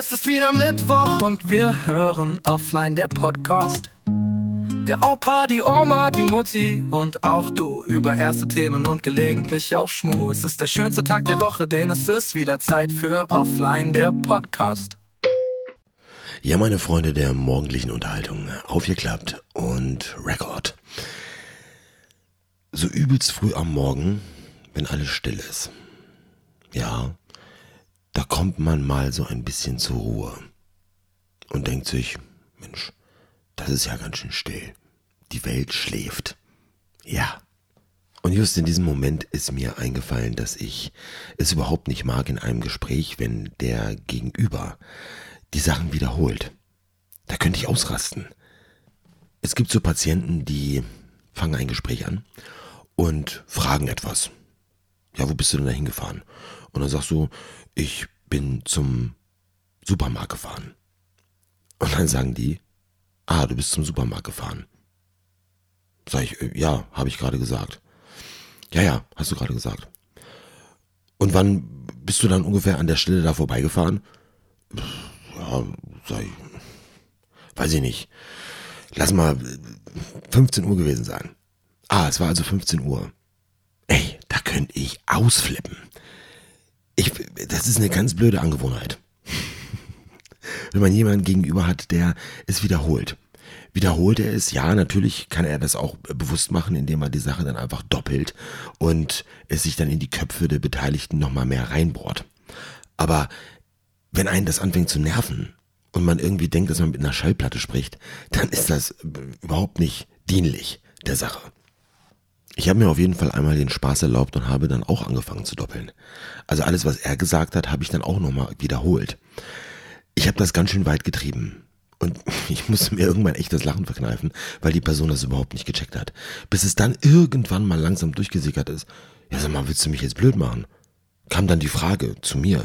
Es ist wieder Mittwoch und wir hören offline der Podcast. Der Opa, die Oma, die Mutti und auch du über erste Themen und gelegentlich auch Schmu. Es ist der schönste Tag der Woche, denn es ist wieder Zeit für offline der Podcast. Ja, meine Freunde der morgendlichen Unterhaltung, aufgeklappt und Rekord. So übelst früh am Morgen, wenn alles still ist. Ja, da kommt man mal so ein bisschen zur Ruhe und denkt sich, Mensch, das ist ja ganz schön still. Die Welt schläft. Ja. Und just in diesem Moment ist mir eingefallen, dass ich es überhaupt nicht mag in einem Gespräch, wenn der Gegenüber die Sachen wiederholt. Da könnte ich ausrasten. Es gibt so Patienten, die fangen ein Gespräch an und fragen etwas. Ja, wo bist du denn da hingefahren? Und dann sagst du, ich bin zum Supermarkt gefahren. Und dann sagen die, du bist zum Supermarkt gefahren. Sag ich, ja, habe ich gerade gesagt. Ja, hast du gerade gesagt. Und wann bist du dann ungefähr an der Stelle da vorbeigefahren? Ja, sag ich, weiß ich nicht. Lass mal 15 Uhr gewesen sein. Es war also 15 Uhr. Ey, da könnte ich ausflippen. Das ist eine ganz blöde Angewohnheit. Wenn man jemanden gegenüber hat, der es wiederholt. Wiederholt er es? Ja, natürlich kann er das auch bewusst machen, indem er die Sache dann einfach doppelt und es sich dann in die Köpfe der Beteiligten nochmal mehr reinbohrt. Aber wenn einen das anfängt zu nerven und man irgendwie denkt, dass man mit einer Schallplatte spricht, dann ist das überhaupt nicht dienlich der Sache. Ich habe mir auf jeden Fall einmal den Spaß erlaubt und habe dann auch angefangen zu doppeln. Also alles, was er gesagt hat, habe ich dann auch nochmal wiederholt. Ich habe das ganz schön weit getrieben. Und ich musste mir irgendwann echt das Lachen verkneifen, weil die Person das überhaupt nicht gecheckt hat. Bis es dann irgendwann mal langsam durchgesickert ist. Ja, sag mal, willst du mich jetzt blöd machen? Kam dann die Frage zu mir.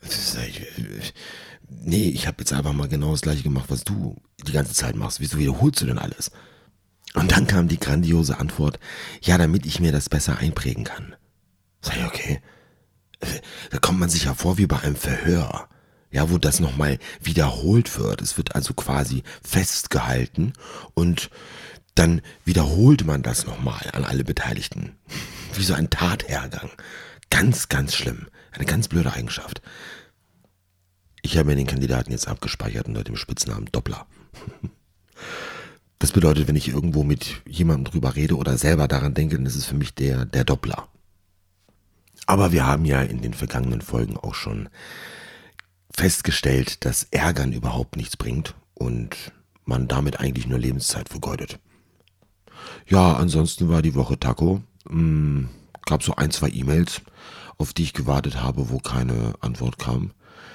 Nee, ich habe jetzt einfach mal genau das gleiche gemacht, was du die ganze Zeit machst. Wieso wiederholst du denn alles? Und dann kam die grandiose Antwort, ja, damit ich mir das besser einprägen kann. Sag ich, okay. Da kommt man sich ja vor wie bei einem Verhör. Ja, wo das nochmal wiederholt wird. Es wird also quasi festgehalten und dann wiederholt man das nochmal an alle Beteiligten. Wie so ein Tathergang. Ganz, ganz schlimm. Eine ganz blöde Eigenschaft. Ich habe mir den Kandidaten jetzt abgespeichert unter dem Spitznamen Doppler. Das bedeutet, wenn ich irgendwo mit jemandem drüber rede oder selber daran denke, dann ist es für mich der Doppler. Aber wir haben ja in den vergangenen Folgen auch schon festgestellt, dass Ärgern überhaupt nichts bringt und man damit eigentlich nur Lebenszeit vergeudet. Ja, ansonsten war die Woche Taco. Gab so 1, 2 E-Mails, auf die ich gewartet habe, wo keine Antwort kam.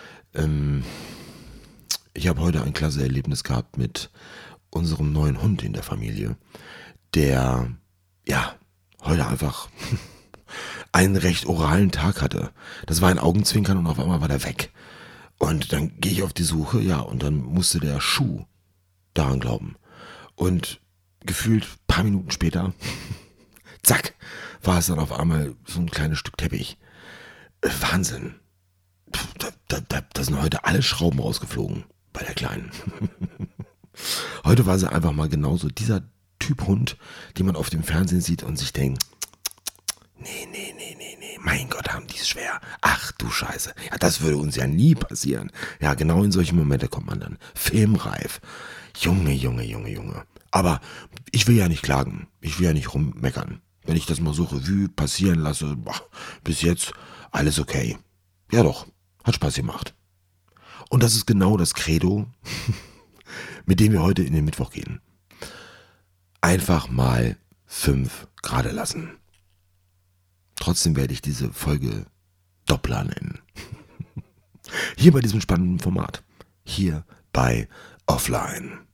Ich habe heute ein klasse Erlebnis gehabt mit unserem neuen Hund in der Familie, der, ja, heute einfach einen recht oralen Tag hatte. Das war ein Augenzwinkern und auf einmal war der weg. Und dann gehe ich auf die Suche, ja, und dann musste der Schuh daran glauben. Und gefühlt ein paar Minuten später, zack, war es dann auf einmal so ein kleines Stück Teppich. Wahnsinn. Da sind heute alle Schrauben rausgeflogen bei der Kleinen. Heute war sie einfach mal genauso dieser Typ Hund, den man auf dem Fernsehen sieht und sich denkt, nee, mein Gott, haben die es schwer. Ach du Scheiße, ja, das würde uns ja nie passieren. Ja, genau in solche Momente kommt man dann filmreif. Junge. Aber ich will ja nicht klagen, ich will ja nicht rummeckern. Wenn ich das mal so Revue passieren lasse, bis jetzt alles okay. Ja doch, hat Spaß gemacht. Und das ist genau das Credo, mit dem wir heute in den Mittwoch gehen. Einfach mal 5 gerade lassen. Trotzdem werde ich diese Folge Doppler nennen. Hier bei diesem spannenden Format. Hier bei Offline.